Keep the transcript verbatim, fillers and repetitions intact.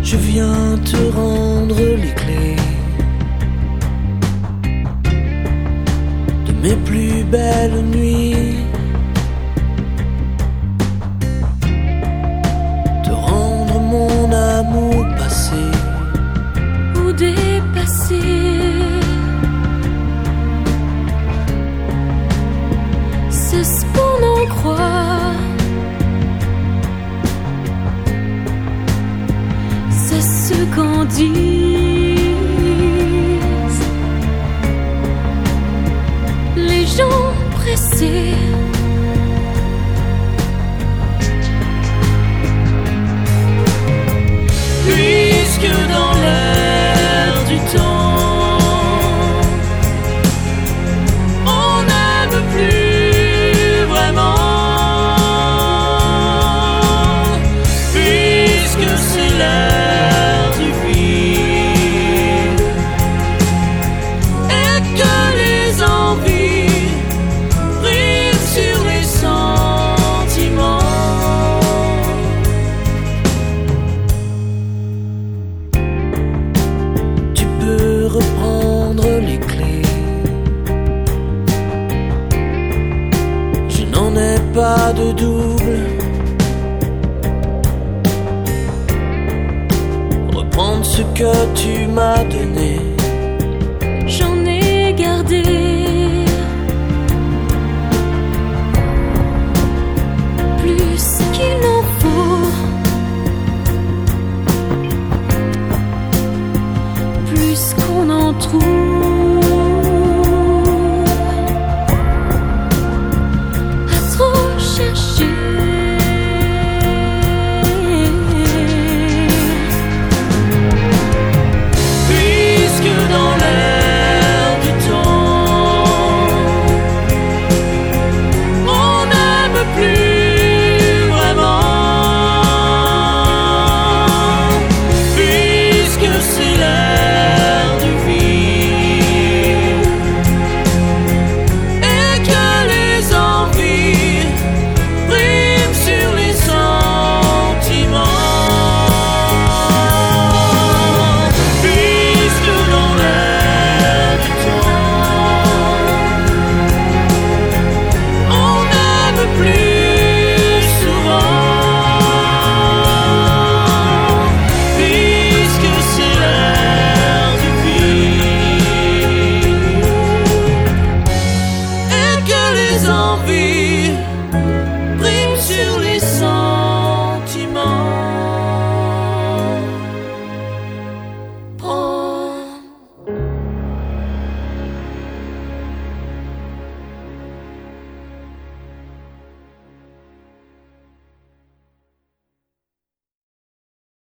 je viens te rendre les clés de mes plus belles nuits, te rendre mon amour passé ou dépassé. C'est ce qu'on en croit, c'est ce qu'on dit. Les gens pressés, puisque dans l'air du temps on n'aime plus vraiment, puisque c'est l'air du vide et que les envies riment sur les sentiments. Tu peux reprendre les clés, je n'en ai pas de double. Reprendre ce que tu m'as donné, j'en ai gardé plus qu'il n'en faut, plus qu'on en trouve, à trop chercher. puisque dans l'air du temps on n'aime plus vraiment, puisque c'est l'air du vide et que les envies riment sur les sentiments. Puisque dans l'air du temps on n'aime plus souvent, puisque c'est l'air du vide et que les envies